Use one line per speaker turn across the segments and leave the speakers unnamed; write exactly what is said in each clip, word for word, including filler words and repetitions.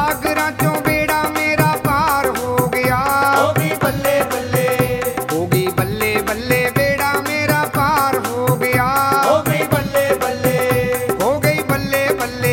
सागरां चों बेड़ा मेरा पार हो गया।
हो गई बल्ले बल्ले,
हो गई बल्ले बल्ले बेड़ा मेरा पार हो गया।
हो गई बल्ले बल्ले,
हो गई बल्ले बल्ले।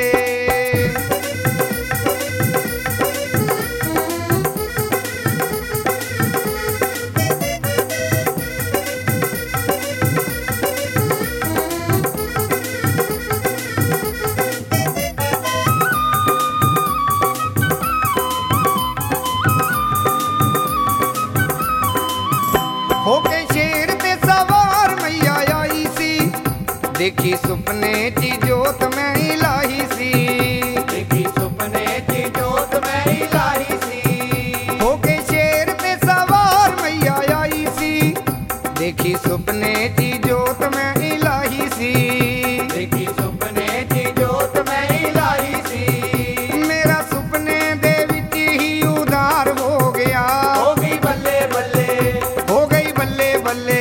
हो के शेर ते सवार मैया आई सी, देखी सुपने ची जोत मैं ही लाई सी।
देखी सुपने की जोत मैं ही लाई सी।
हो के शेर ते सवार मैया आई सी, देखी सुपने ची जोत मैं ही लाई सी।
देखी सुपने की जोत मैं ही लाई सी।
मेरा सुपने दे विच ही उधार हो गया।
हो गई बल्ले बल्ले,
हो गई बल्ले बल्ले।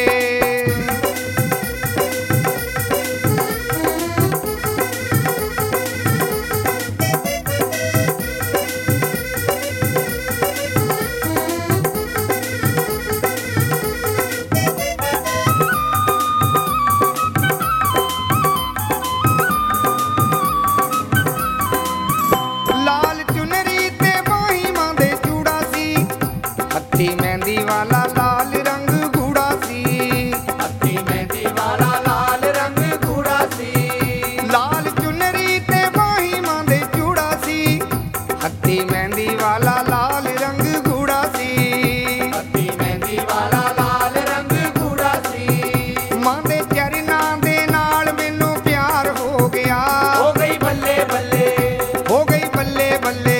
लाल चुनरी ते माही मां दे चूड़ा सी, हत्थी मेहंदी वाला लाल रंग गूड़ा सी।
हत्थी मेहंदी वाला लाल रंग कूड़ा सी।
लाल चुनरी ते माही मां दे चूड़ा सी, हत्थी मेहंदी वाला लाल रंग गूड़ा सी।
हत्थी मेहंदी वाला लाल रंग कूड़ा सी।
मां दे चरनां दे नाल मैनू प्यार हो गया।
हो गई बल्ले बल्ले,
हो गई बल्ले बल्ले।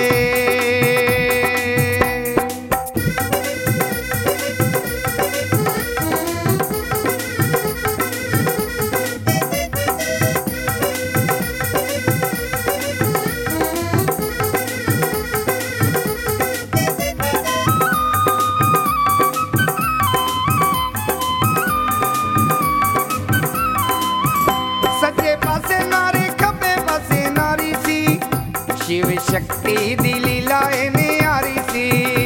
सज्जे पासे नारी खब्बे पासे नारी सी, शिव शक्ति दी लीला इन्हें आ रही सी।